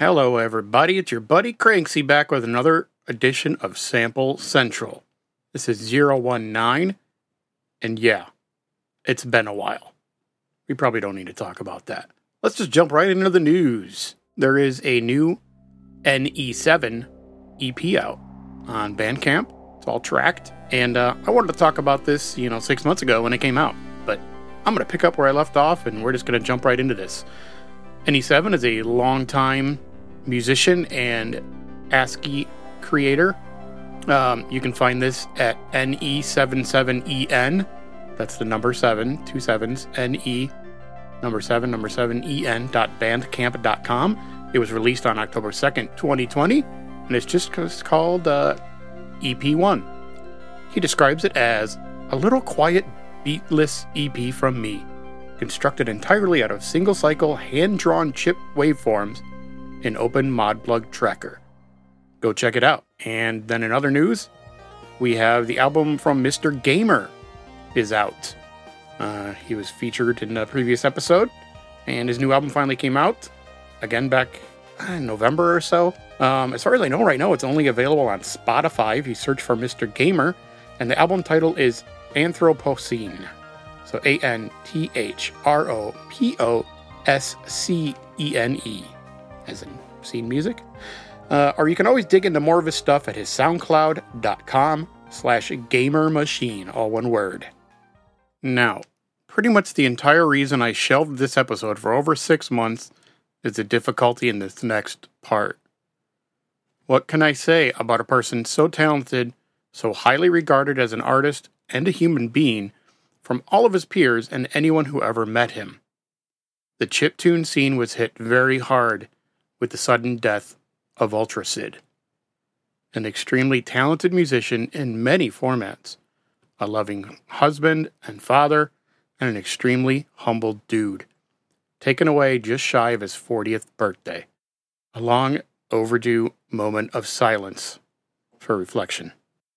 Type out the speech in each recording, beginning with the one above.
Hello, everybody. It's your buddy Cranksy back with another edition of Sample Central. This is 019, and yeah, it's been a while. We probably don't need to talk about that. Let's just jump right into the news. There is a new NE7 EP out on Bandcamp. It's all tracked, and I wanted to talk about this, 6 months ago when it came out, but I'm going to pick up where I left off, and we're just going to jump right into this. NE7 is a longtime musician and ASCII creator. You can find this at NE77EN. That's the number 7, 2 7s, NE, number 7, EN.bandcamp.com. It was released on October 2nd, 2020, and it's just called EP1. He describes it as a little quiet, beatless EP from me, constructed entirely out of single-cycle, hand-drawn chip waveforms in Open Modplug Tracker. Go check it out. And then in other news, we have the album from Mr. Gamer is out. He was featured in a previous episode, and his new album finally came out, again back in November or so. As far as I know right now, it's only available on Spotify if you search for Mr. Gamer, and the album title is Anthropocene. So Anthroposcene, as in scene music. Or you can always dig into more of his stuff at his soundcloud.com/gamermachine, all one word. Now, pretty much the entire reason I shelved this episode for over 6 months is the difficulty in this next part. What can I say about a person so talented, so highly regarded as an artist and a human being, from all of his peers and anyone who ever met him? The chiptune scene was hit very hard with the sudden death of Ultra Sid, an extremely talented musician in many formats, a loving husband and father, and an extremely humble dude, taken away just shy of his 40th birthday. A long overdue moment of silence for reflection.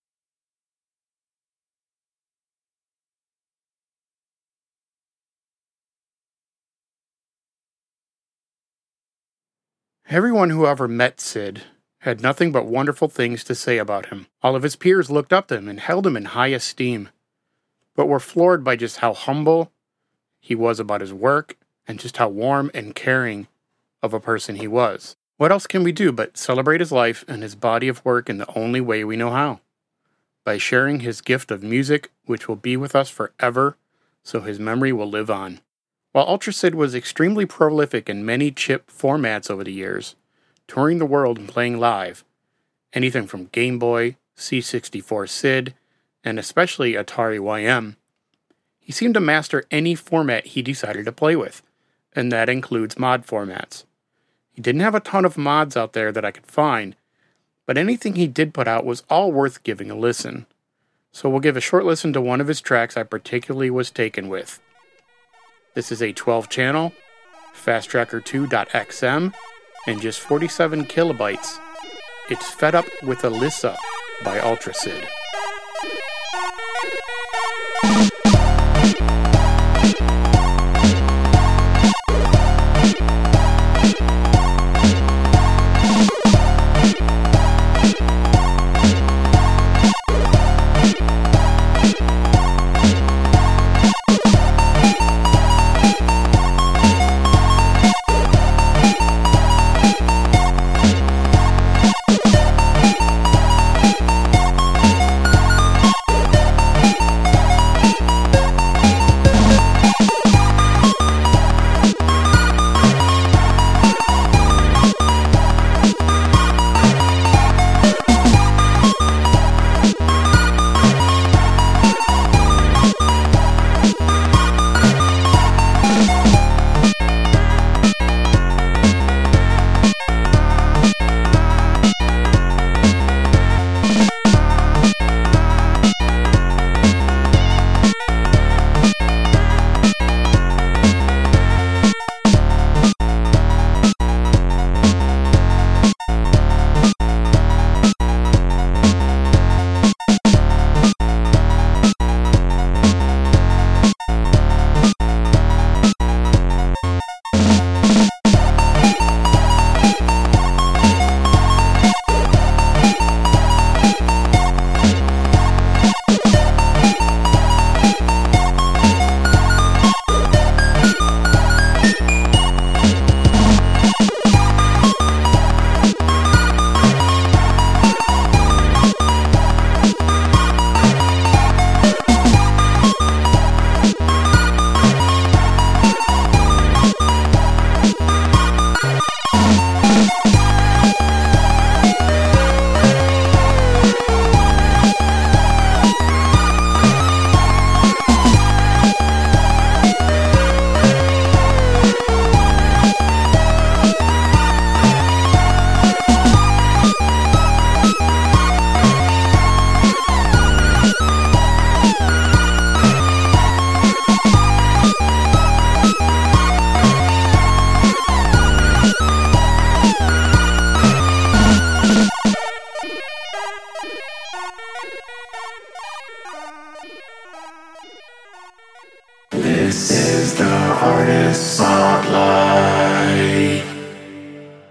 Everyone who ever met Sid had nothing but wonderful things to say about him. All of his peers looked up to him and held him in high esteem, but were floored by just how humble he was about his work and just how warm and caring of a person he was. What else can we do but celebrate his life and his body of work in the only way we know how? By sharing his gift of music, which will be with us forever, so his memory will live on. While Ultra Sid was extremely prolific in many chip formats over the years, touring the world and playing live, anything from Game Boy, C64 Sid, and especially Atari YM, he seemed to master any format he decided to play with, and that includes mod formats. He didn't have a ton of mods out there that I could find, but anything he did put out was all worth giving a listen. So we'll give a short listen to one of his tracks I particularly was taken with. This is a 12-channel, FastTracker2.xm, and just 47 kilobytes. It's Fed Up with Alyssa by Ultra Sid.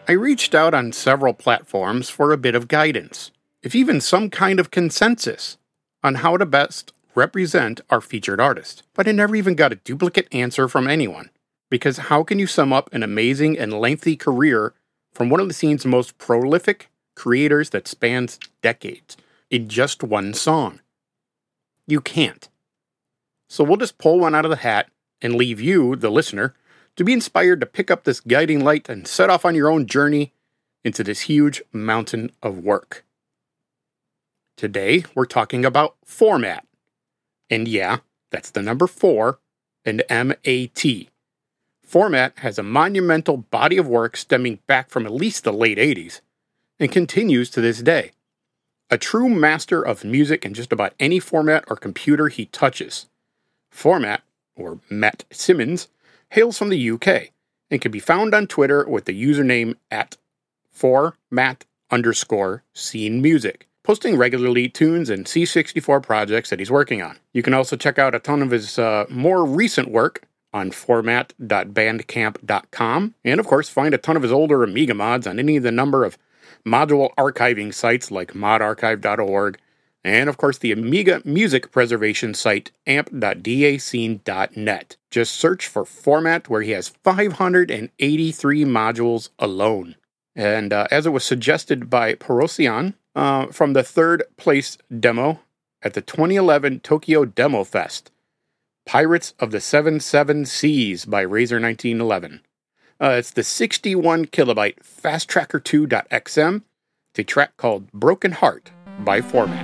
I reached out on several platforms for a bit of guidance, if even some kind of consensus, on how to best represent our featured artist. But I never even got a duplicate answer from anyone. Because how can you sum up an amazing and lengthy career from one of the scene's most prolific creators that spans decades in just one song? You can't. So we'll just pull one out of the hat and leave you, the listener, to be inspired to pick up this guiding light and set off on your own journey into this huge mountain of work. Today, we're talking about format. And yeah, that's the number 4 and M-A-T. Format has a monumental body of work stemming back from at least the late 80s and continues to this day. A true master of music in just about any format or computer he touches. Format, or Matt Simmons, hails from the UK and can be found on Twitter with the username at @format_scenemusic, posting regularly tunes and C64 projects that he's working on. You can also check out a ton of his more recent work on format.bandcamp.com, and of course find a ton of his older Amiga mods on any of the number of module archiving sites like modarchive.org, and of course the Amiga music preservation site amp.dascene.net. Just search for Format, where he has 583 modules alone. And as it was suggested by Porosian from the third place demo at the 2011 Tokyo Demo Fest, Pirates of the 77 Seas by Razor 1911. It's the 61 kilobyte FastTracker2.xm, a track called Broken Heart by Format.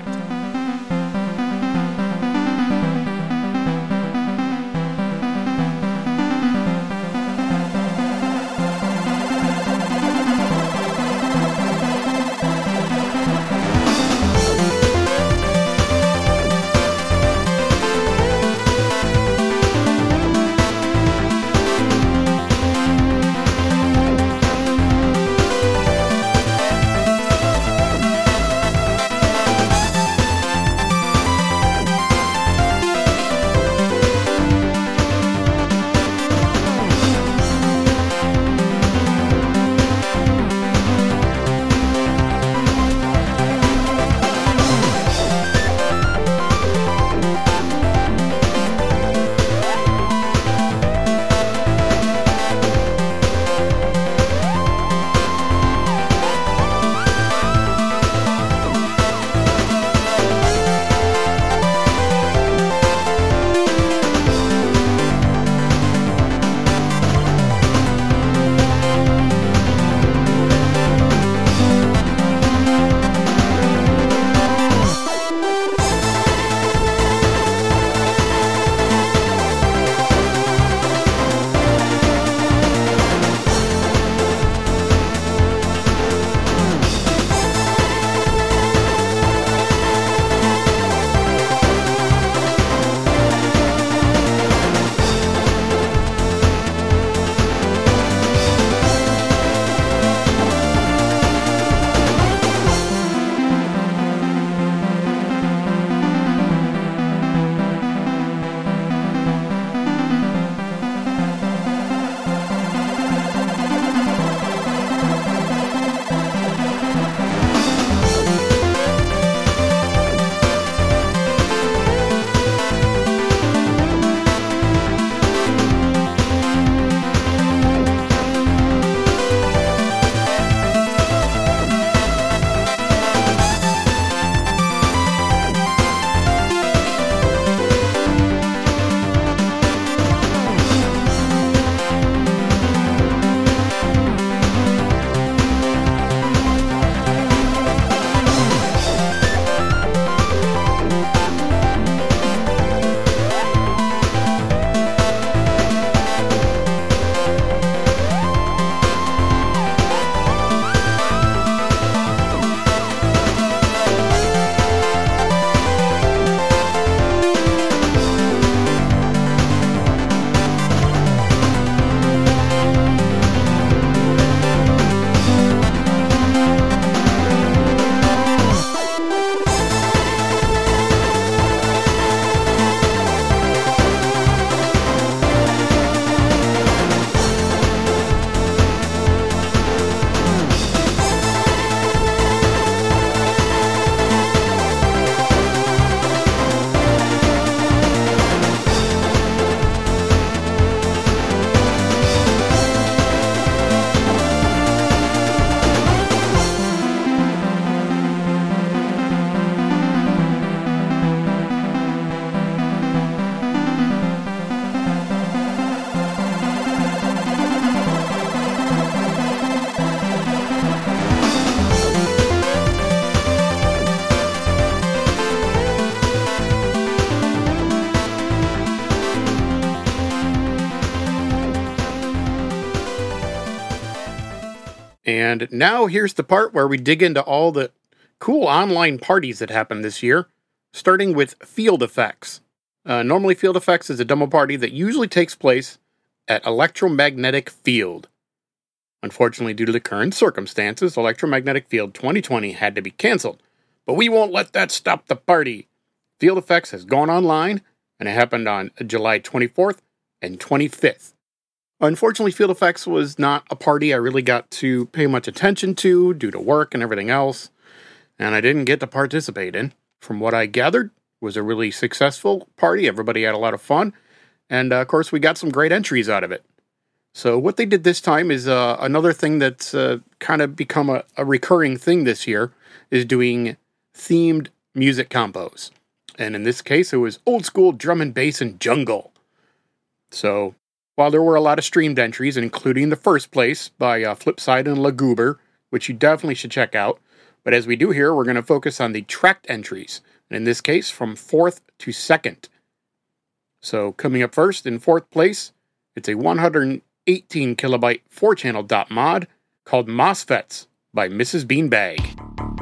And now here's the part where we dig into all the cool online parties that happened this year, starting with Field Effects. Normally, Field Effects is a demo party that usually takes place at Electromagnetic Field. Unfortunately, due to the current circumstances, Electromagnetic Field 2020 had to be canceled. But we won't let that stop the party. Field Effects has gone online, and it happened on July 24th and 25th. Unfortunately, Field Effects was not a party I really got to pay much attention to due to work and everything else, and I didn't get to participate in. From what I gathered, it was a really successful party. Everybody had a lot of fun, and of course, we got some great entries out of it. So what they did this time is another thing that's kind of become a recurring thing this year, is doing themed music combos. And in this case, it was old school drum and bass and jungle. So while there were a lot of streamed entries, including the first place by Flipside and Lagoober, which you definitely should check out, but as we do here, we're going to focus on the tracked entries, and in this case, from 4th to 2nd. So coming up first, in 4th place, it's a 118 kilobyte 4-channel dot mod called MOSFETs by Mrs. Beanbag.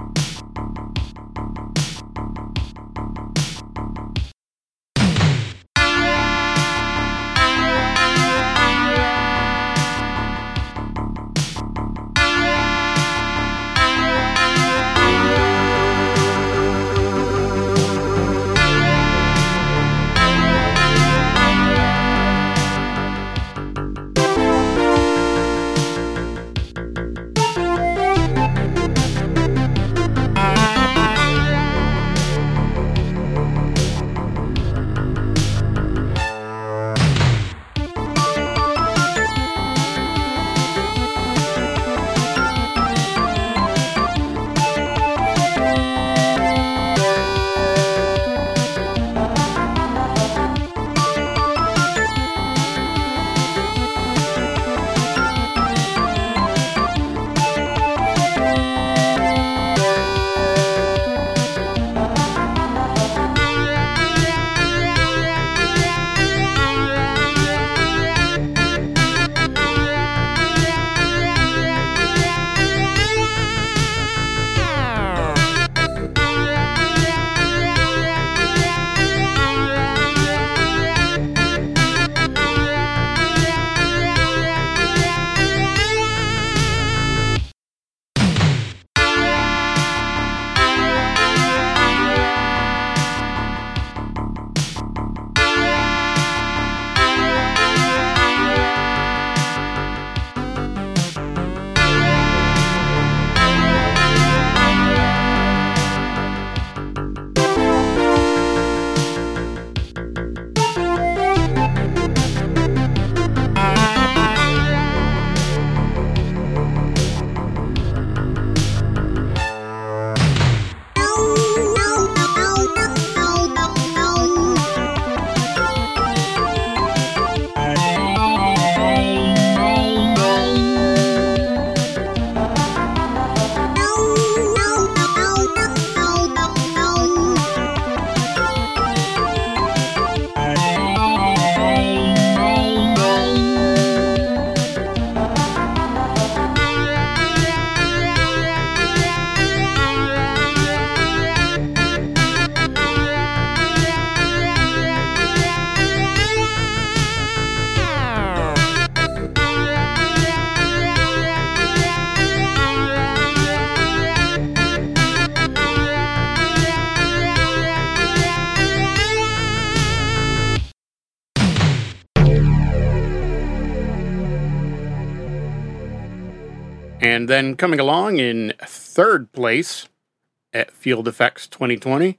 And then coming along in 3rd place at Field Effects 2020,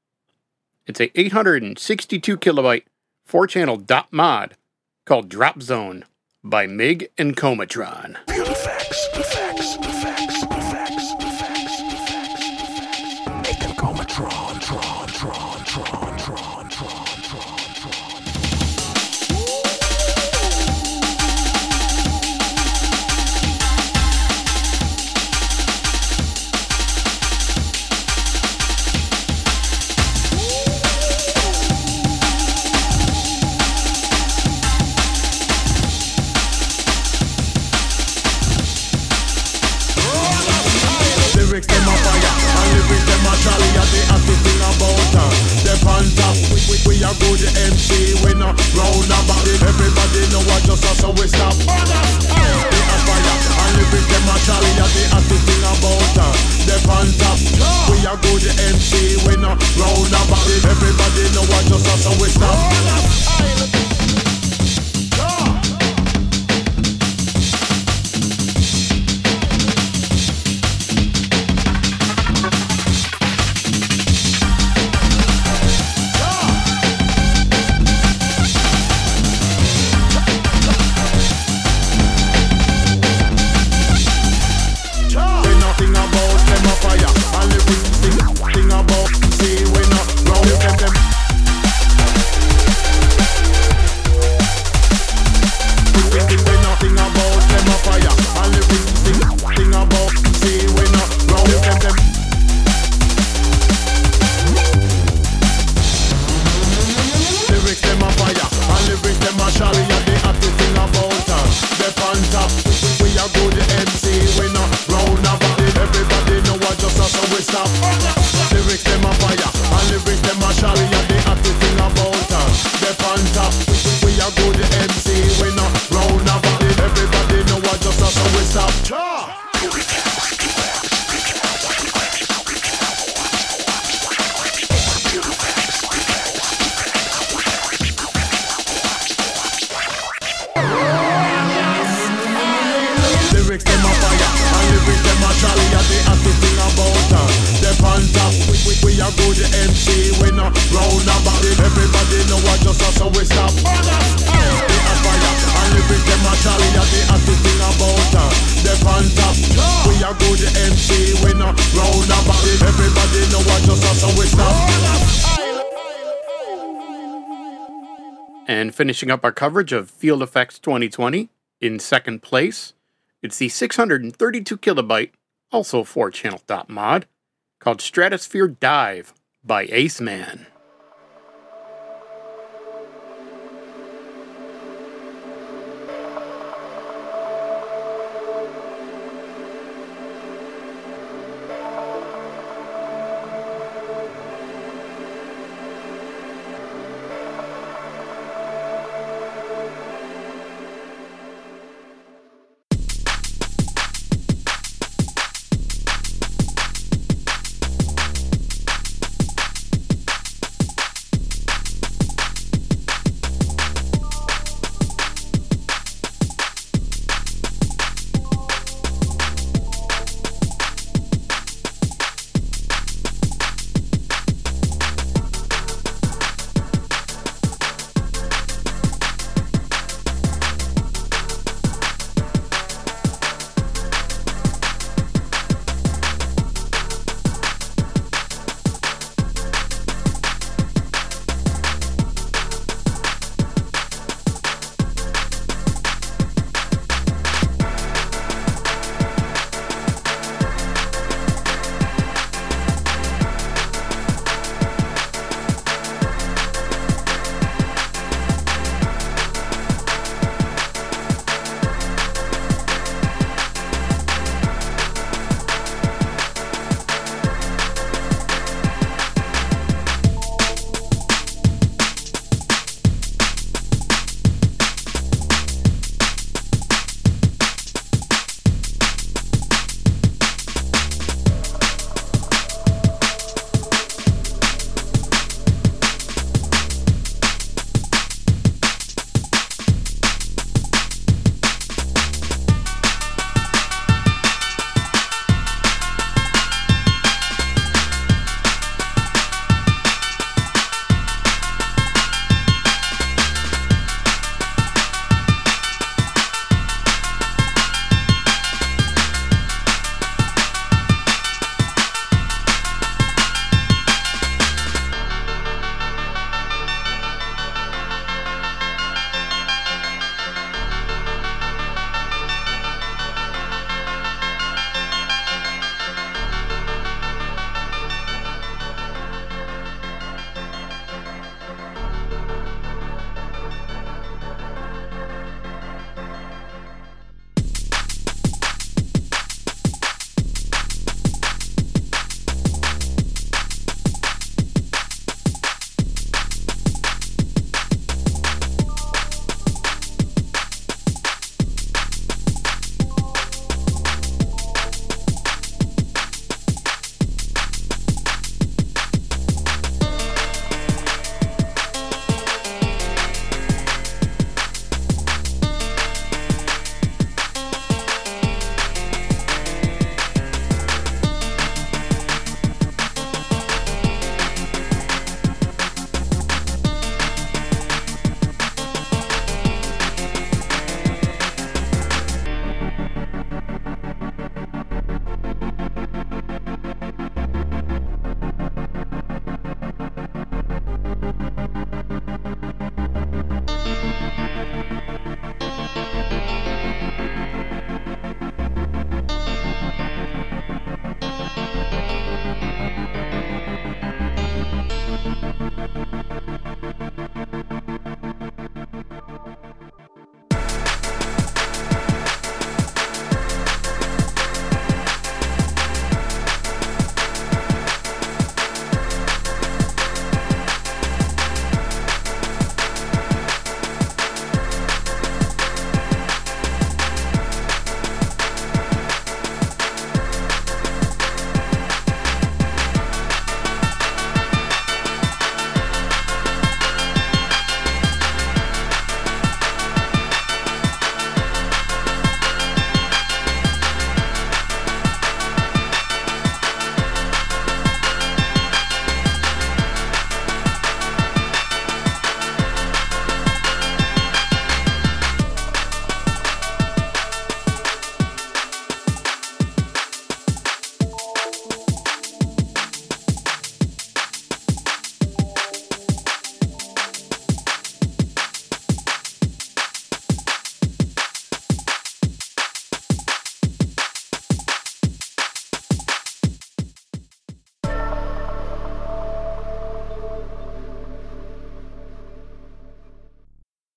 it's a 862 kilobyte 4-channel dot mod called Drop Zone by Mig and Comatron. Field effects. Mig and Comatron, tron. Lyrics them a fire, and lyrics them a jolly. And the active thing about the on top. We are good MC, we no round about it. Everybody know what just us, so we stop. They a fire, and lyrics them a jolly. And the active thing about the on top. We are good MC, we no round about it. Everybody know what just us, so we stop. And finishing up our coverage of Field Effects 2020, in second place, it's the 632 kilobyte, also 4-channel dot mod, called Stratosphere Dive by Ace Man.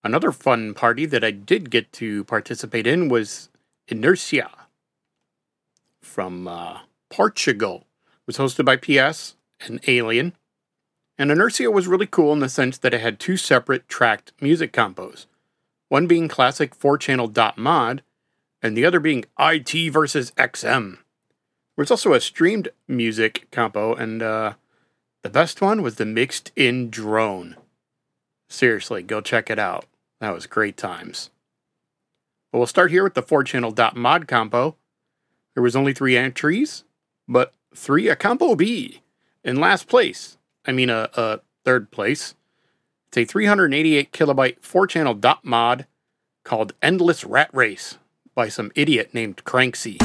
Another fun party that I did get to participate in was Inertia from Portugal. It was hosted by PS and Alien. And Inertia was really cool in the sense that it had two separate tracked music compos. One being classic 4-channel .mod, and the other being IT versus XM. There's also a streamed music compo, and the best one was the mixed in drone. Seriously, go check it out. That was great times. But we'll start here with the 4-channel .mod compo. There was only 3 entries, but 3 a compo B. In last place, a third place. It's a 388 kilobyte 4-channel .mod called Endless Rat Race by some idiot named Cranksy.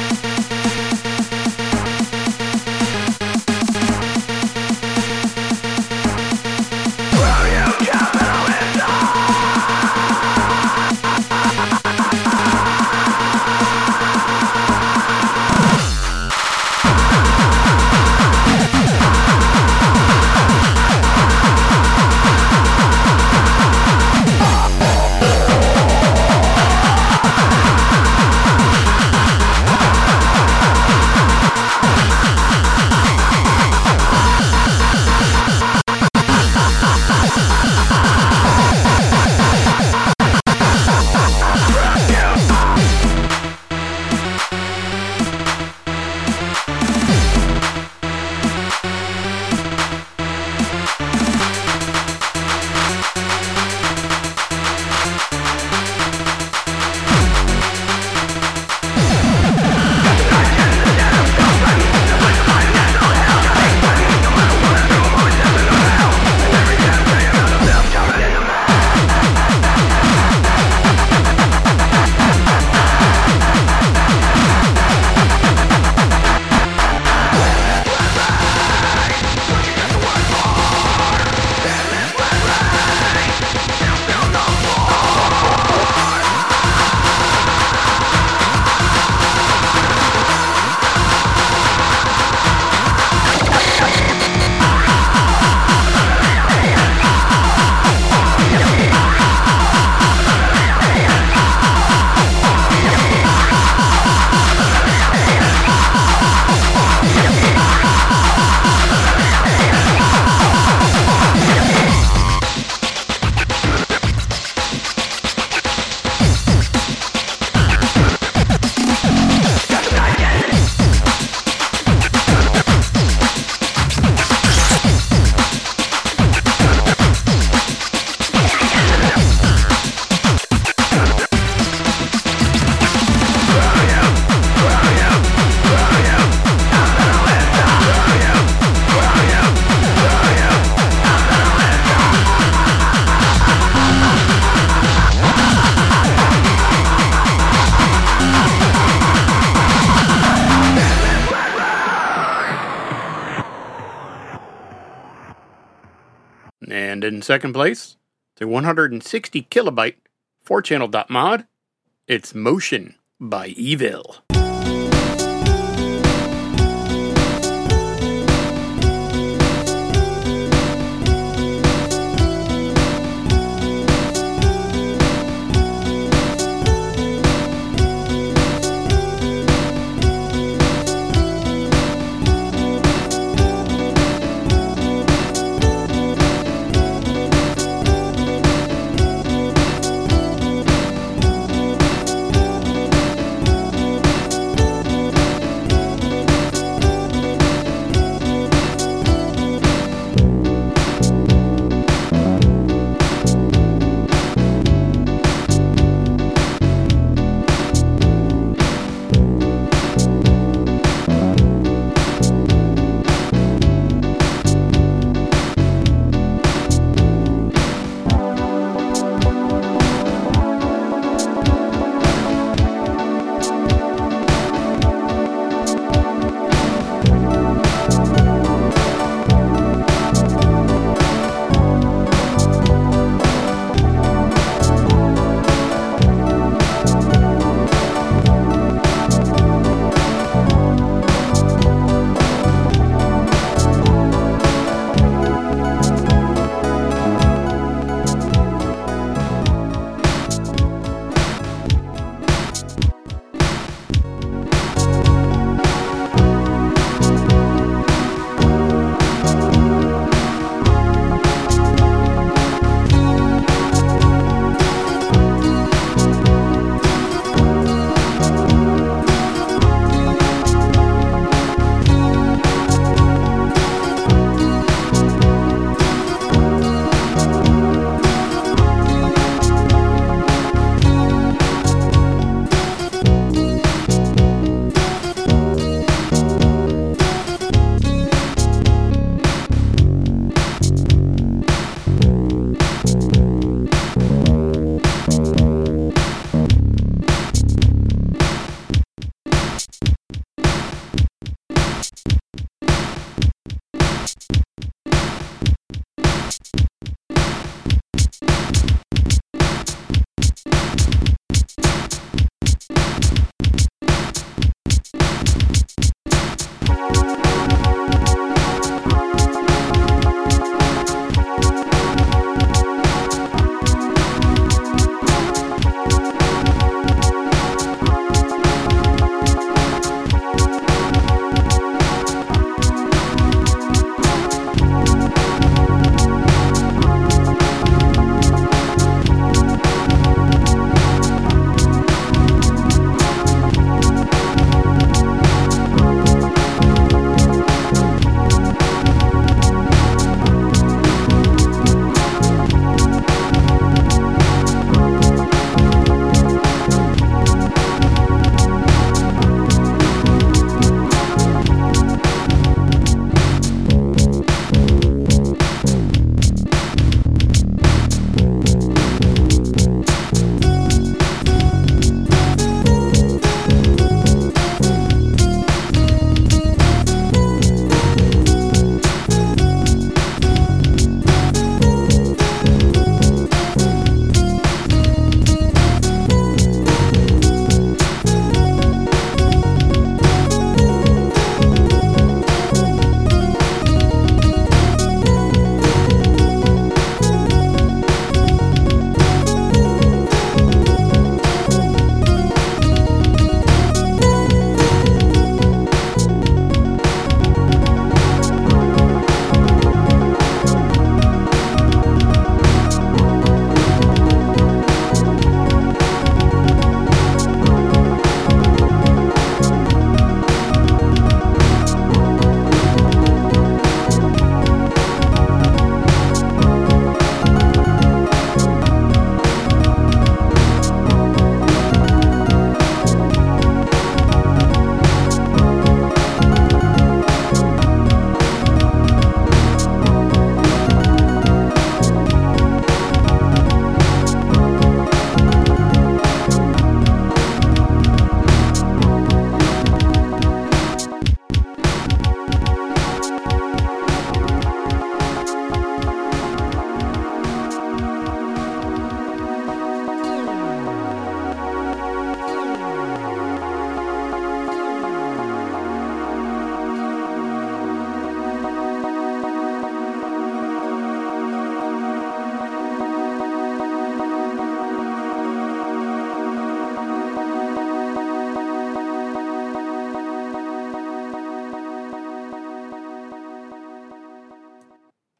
And in second place, the 160 kilobyte 4-channel .mod, it's Motion by Evil.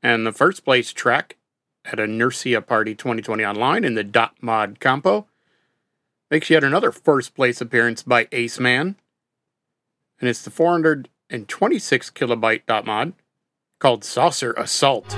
And the first place track at a Nursia Party 2020 online in the Dot Mod Compo makes yet another first place appearance by Ace Man. And it's the 426 kilobyte Dot Mod called Saucer Assault.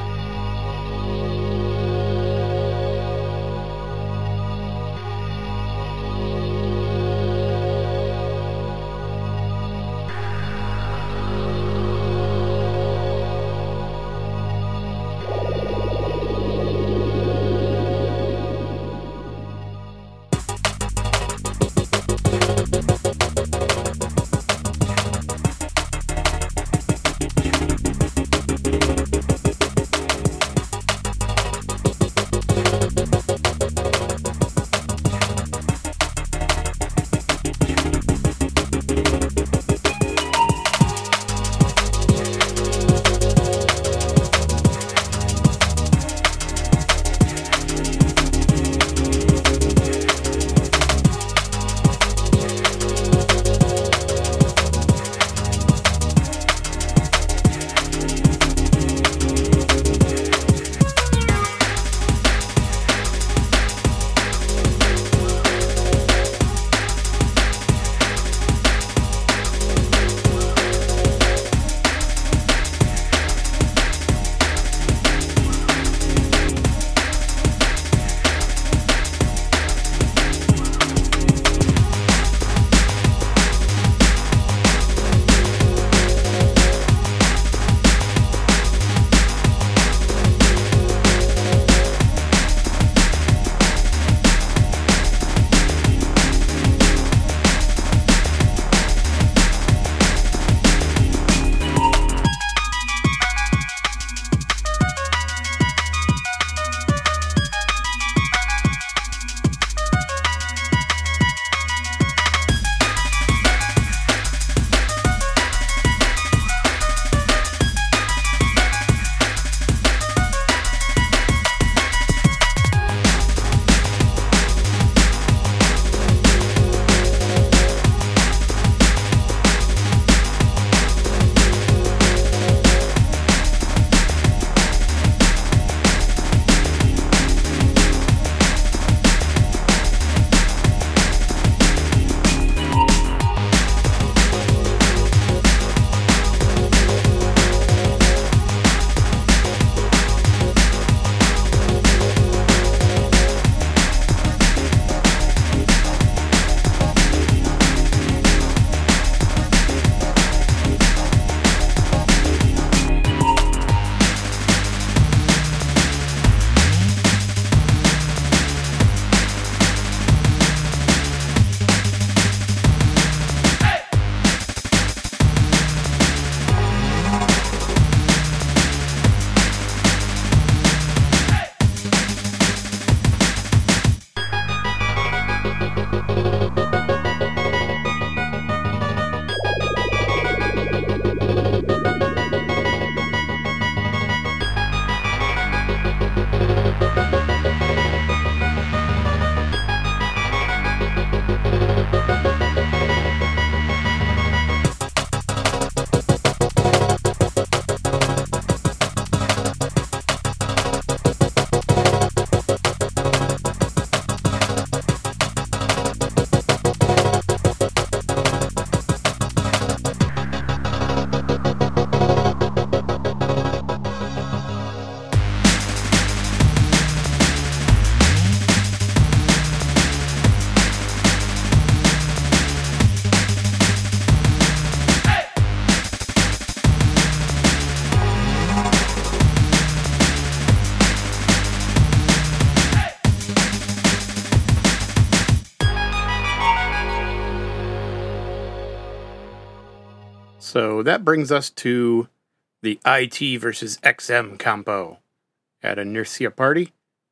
So that brings us to the IT versus XM compo at a Nursia Party.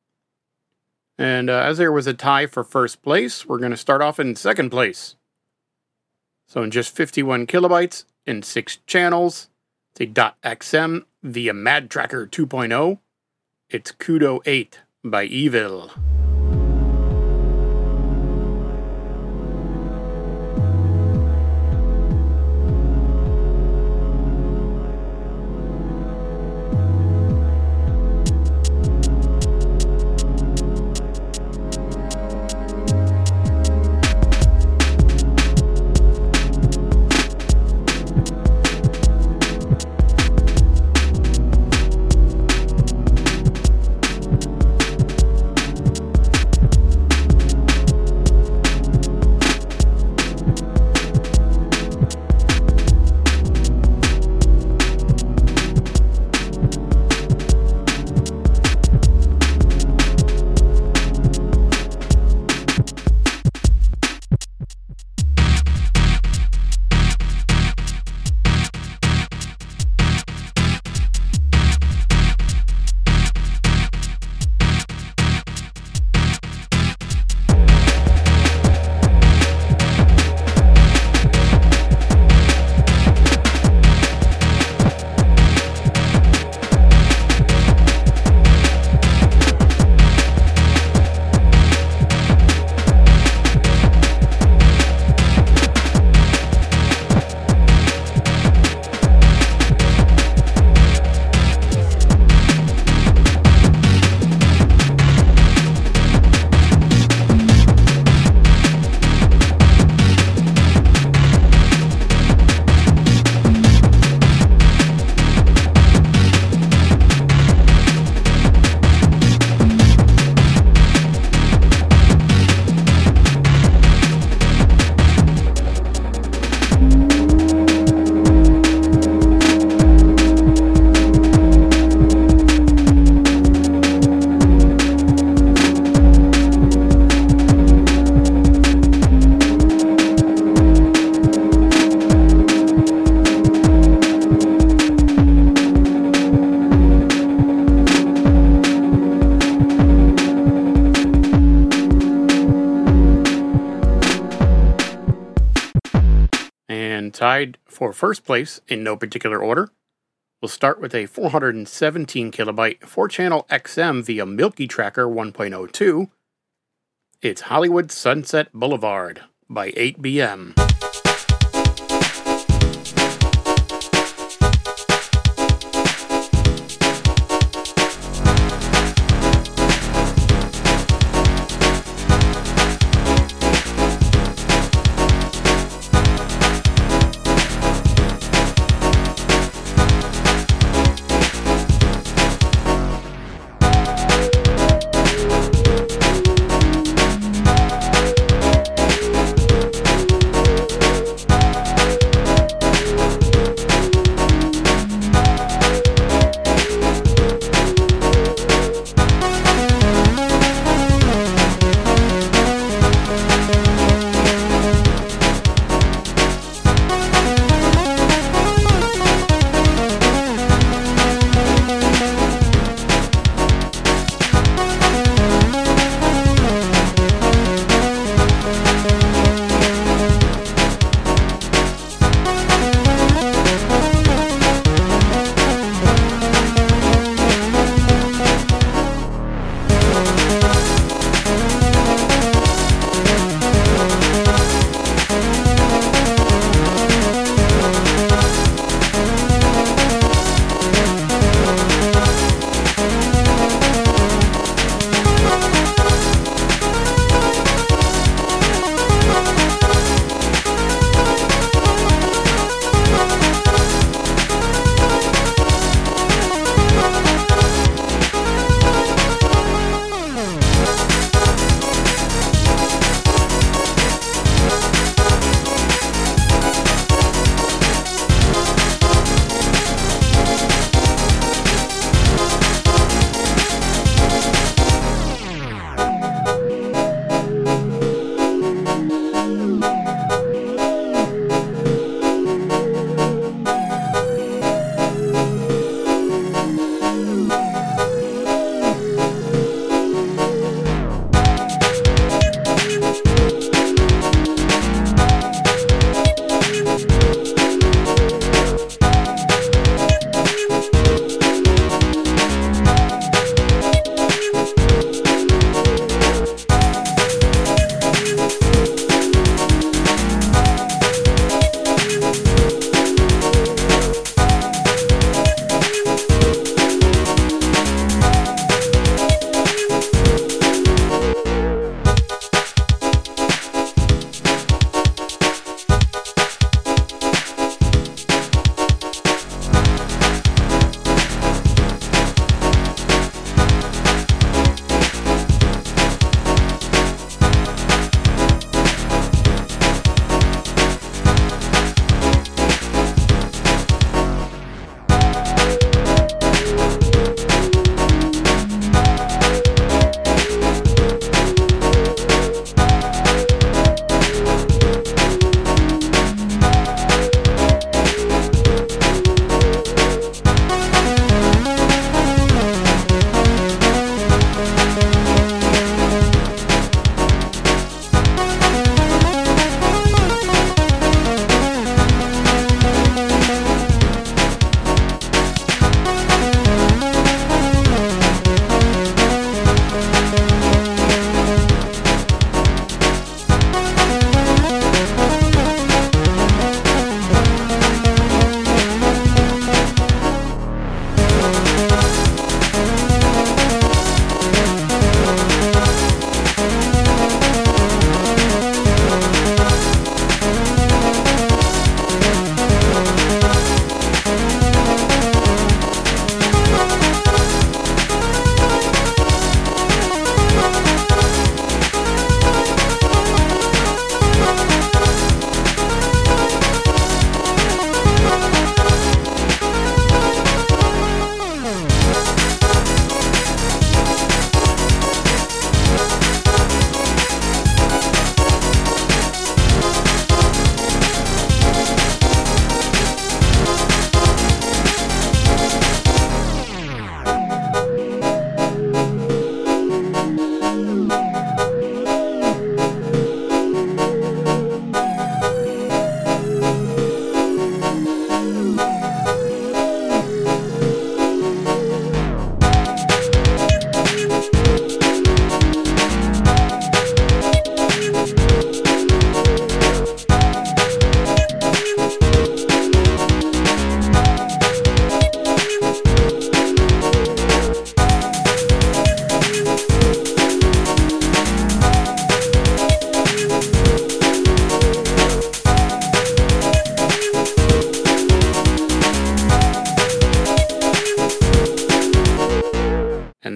And as there was a tie for first place, we're going to start off in second place. So in just 51 kilobytes in 6 channels, it's a .xm via Mad Tracker 2.0. It's Kudo 8 by Evil. And tied for first place in no particular order, we'll start with a 417 kilobyte 4-channel XM via Milky Tracker 1.02. It's Hollywood Sunset Boulevard by 8BM.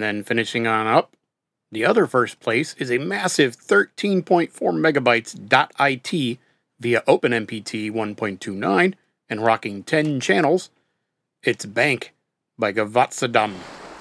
then finishing on up, the other first place is a massive 13.4 megabytes .it via OpenMPT 1.29 and rocking 10 channels. It's Bank by Gvatsadam.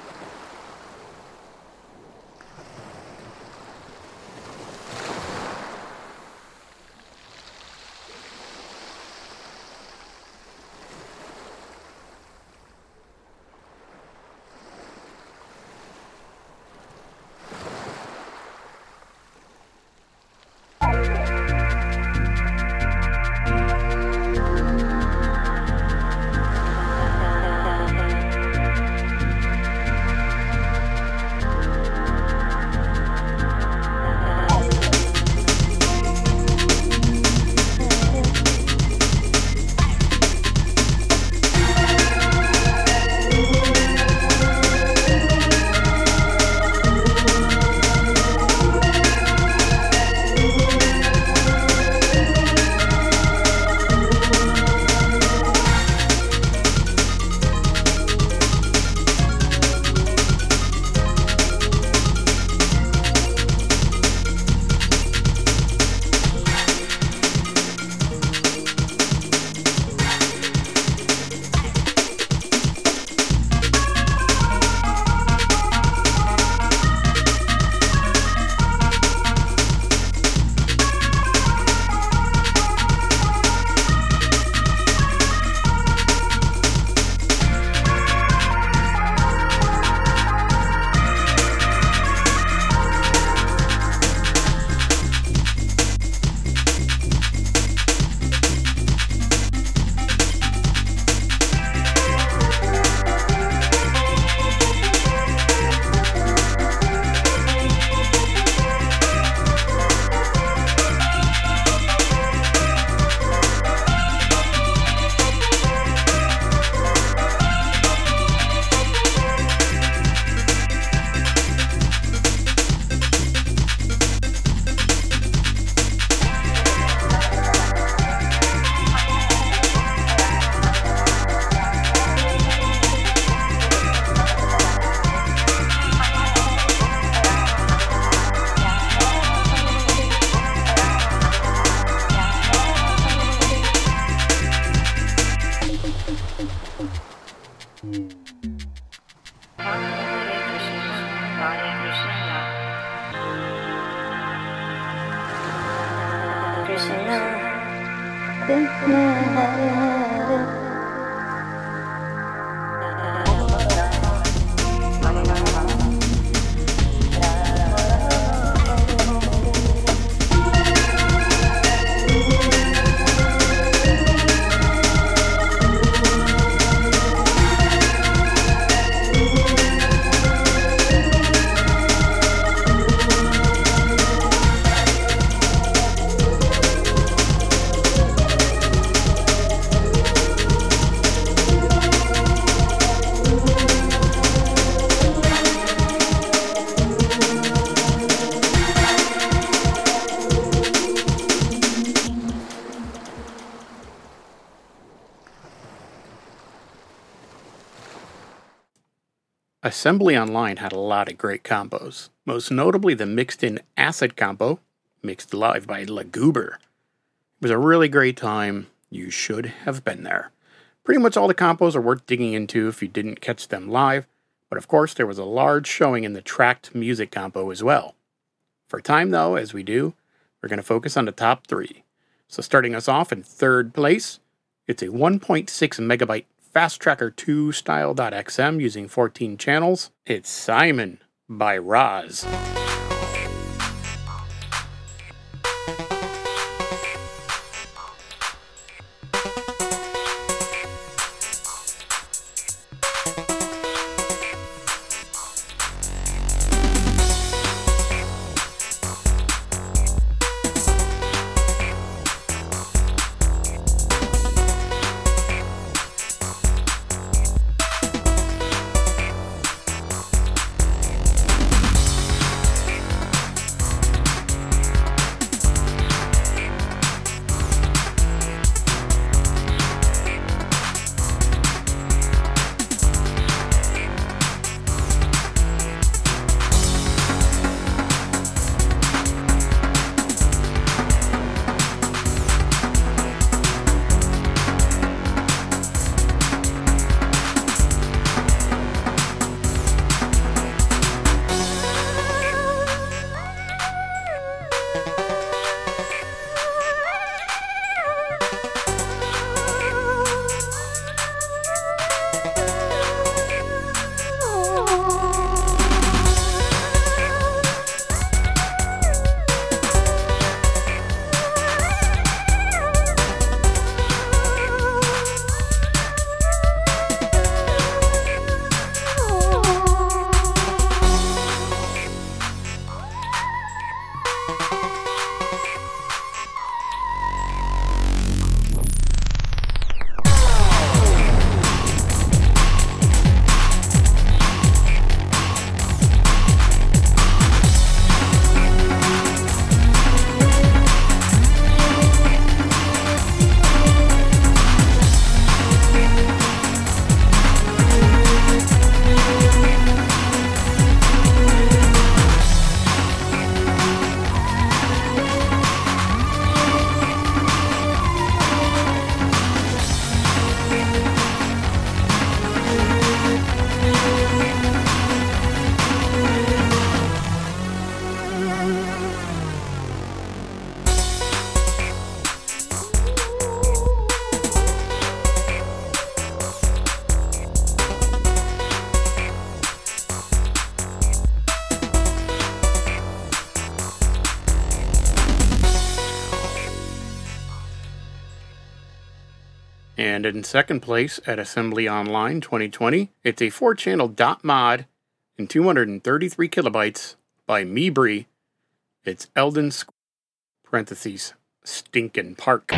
Assembly Online had a lot of great combos, most notably the mixed-in acid combo, mixed live by Lagoober. It was a really great time. You should have been there. Pretty much all the combos are worth digging into if you didn't catch them live, but of course there was a large showing in the tracked music combo as well. For time though, as we do, we're going to focus on the top 3. So starting us off in third place, it's a 1.6 megabyte Fast Tracker 2 style.xm using 14 channels. It's Simon by Roz. And in second place at Assembly Online 2020, it's a 4-channel dot mod and 233 kilobytes by Meebree. It's Eldon parentheses Stinkin' Park.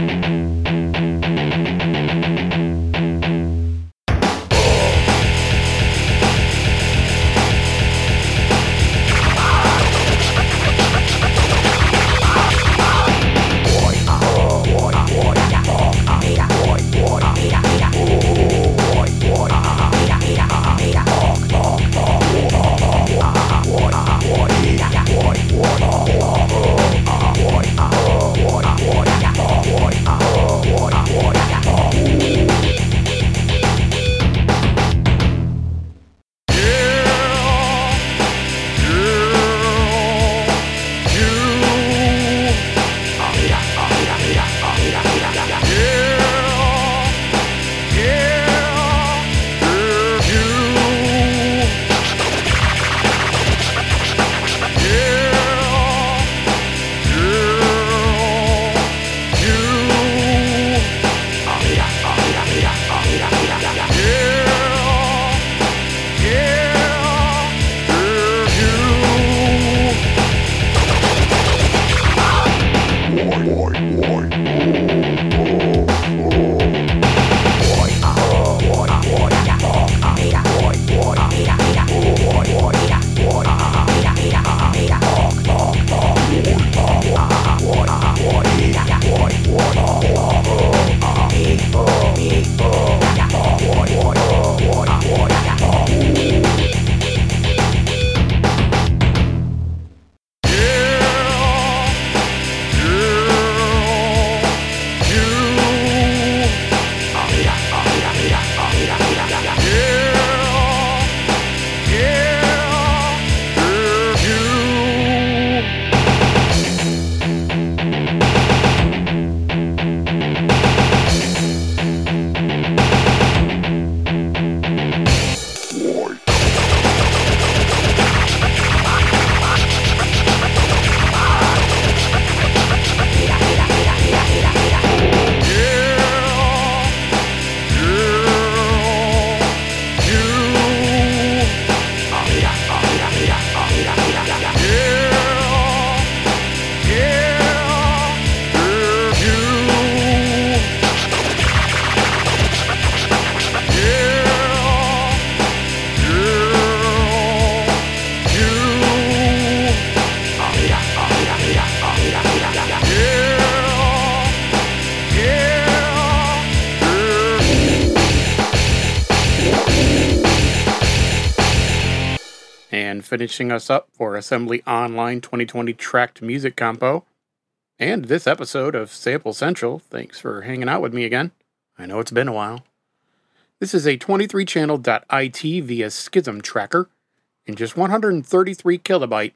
And finishing us up for Assembly Online 2020 Tracked Music Compo. And this episode of Sample Central. Thanks for hanging out with me again. I know it's been a while. This is a 23-channel .it via Schism tracker in just 133 kilobyte.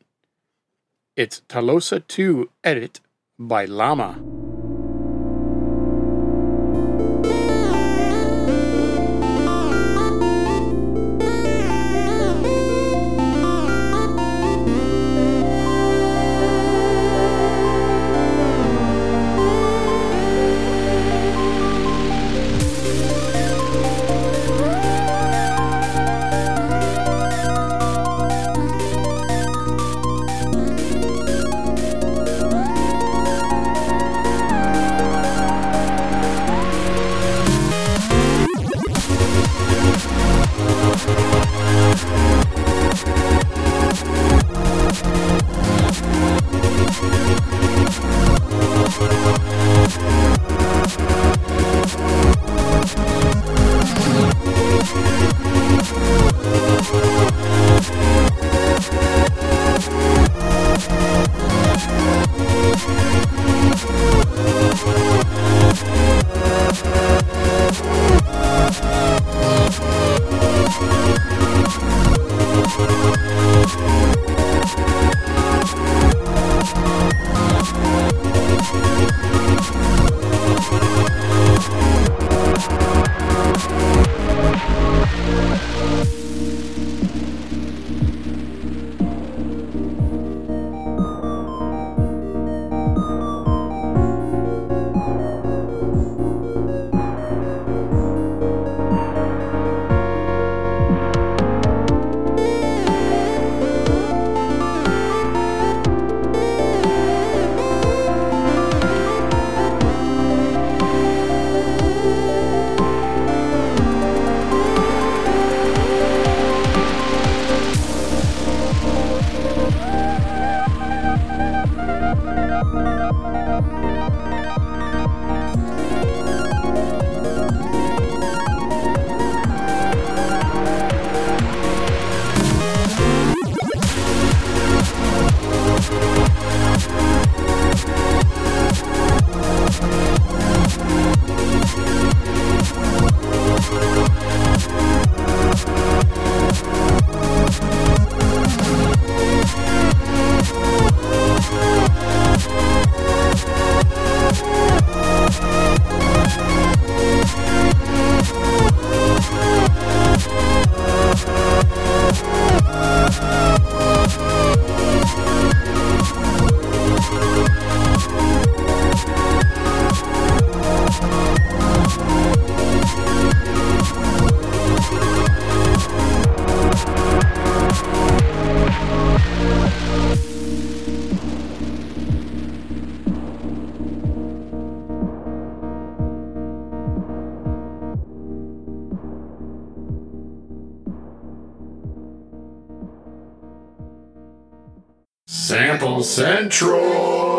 It's Talosa 2 Edit by Llama. Sample Central.